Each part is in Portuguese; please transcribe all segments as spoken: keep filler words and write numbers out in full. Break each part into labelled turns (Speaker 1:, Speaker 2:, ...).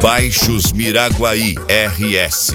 Speaker 1: Baixos Miraguaí R S.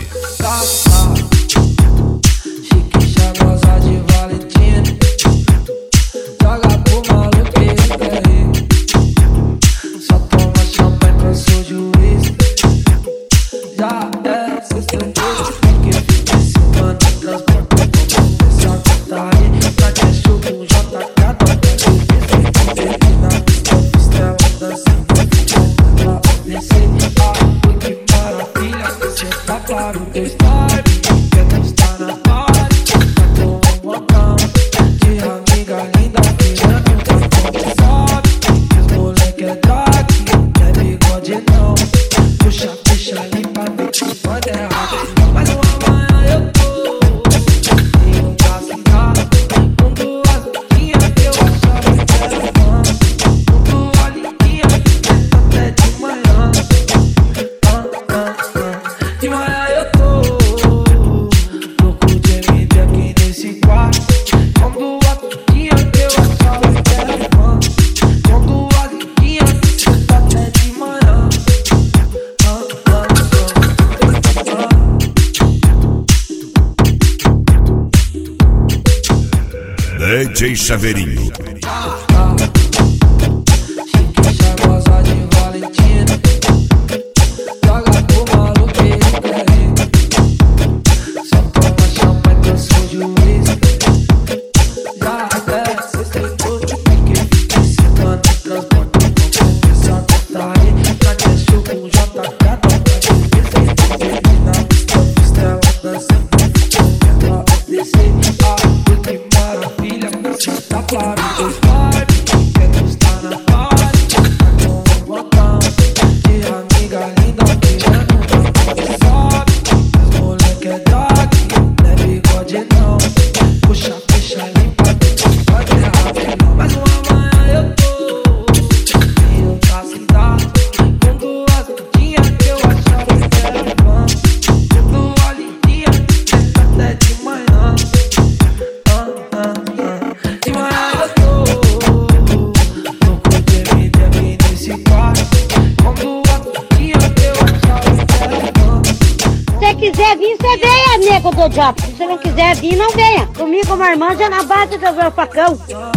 Speaker 2: Chique charmosa de Valentina, joga pro maluco que ele quer ir. Só toma champanhe pra seu juiz. Já é sexta-feira, porque fica esse mano transporta. Essa gata aí, pra que é show com o J K. Baby na pista, costela dançando. Pra descer, ah, que maravilha. Você tá claro que está. Quer estar na party, tá com um botão de amiga linda, virando pra ponte, sabe? Os moleque é drag, não é bigode não. Puxa, puxa, limpa, bitch, pode errar. Mas uma manhã eu tô em um cascado, com duas lutinhas que eu achava que era fã. Com duas linguinhas, até de manhã. Ah, ah, ah. De manhã eu tô louco de M D aqui nesse quarto, com duas lutinhas que eu achava que era fã. Com duas linguinhas, até de manhã.
Speaker 1: D J Chaveirinho.
Speaker 2: Chique charmosa de Valentina, joga pro maluco que ele quer ir. Só toma champanhe que eu sou juiz. Já é sexta-feira, porque fica esse mano transporta. Essa gata aí, pra que é show com o J K. Baby na pista, costela dançando. Pra descer, ah, que maravilha. Você tá claro que eu estou. Quer estar na party, tá com um botão de amiga linda, virando pra ponte, sabe? Os moleque é drag, não é bigode não. Puxa, puxa, limpa, pode errar. Mas uma manhã eu tô em outra cidade, com duas lutinhas que eu achava que era fã. Com duas linguinhas, até de manhã. Ah, ah, ah. De manhã eu tô louco de M D aqui nesse quarto, com duas lutinhas que eu achava que era fã.
Speaker 3: Se você quiser vir, você venha, nego do diabo. Se você não quiser vir, não venha. Comigo, uma irmã, já na base do meu facão.